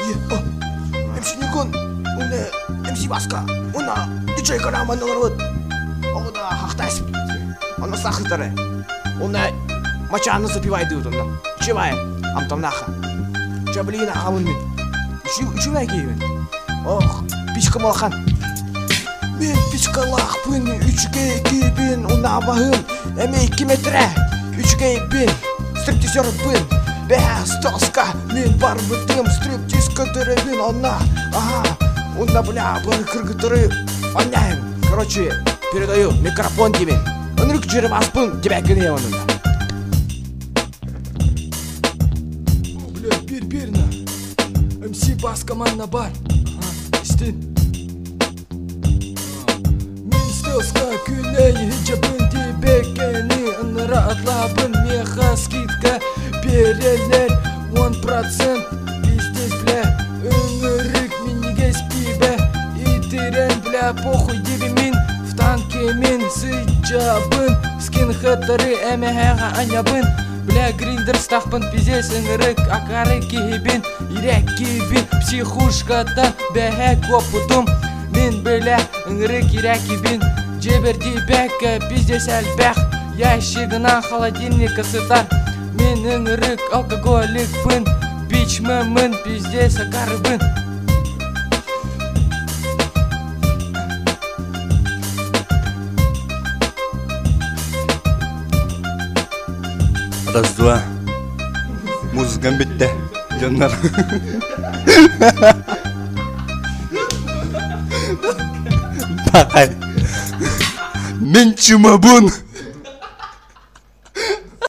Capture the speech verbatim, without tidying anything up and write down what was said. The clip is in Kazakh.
엠씨 Nikon, 오늘 엠씨 Баска, 오늘 디джей Караман нөрөд. Ода хахтайс. Он сахтаре. Она мачааны запивай дуудана. Чивай, амтамнаха. Чаблина хамын. Чив чивай гейвен. Ох, пишкамалхан. Мен пишкалахпын, үчге кибин, унабахын. Эме iki метре. Үчге бин. Стриптизербын. Бэс тоска. Мен бар бытым стриптизка деревин она. Ага. Унда бля, бар кыргытыры. Оняем. Короче, передаю микрофон тебе. Он рук черепаспын, тебя гневан. Бля, бер берна. МС Баска манна бар. İşte. Min stoska küley hicabın dibekeni ınıra atlabın meha skidka bereler on процент Пиздец, бля, ыңырык миниге спибе итирен, бля, похуй диби мин в танке мин сыджабын скинхеттары эмехэга анябын бля, гриндер стахпын пиздец ыңырык акары кихибин ирек кибин психушкатан бэхэ копутум мин, бля, ыңырык ирек кибин жеберди бэкэ пиздец әлбэх ящигынан холодильник ысытар мин ыңырык алкоголик пын бичмэмын пиздец акарыбын. Раз-два. Музыкам битте. Жаннар. Бакай. Мен чумабун.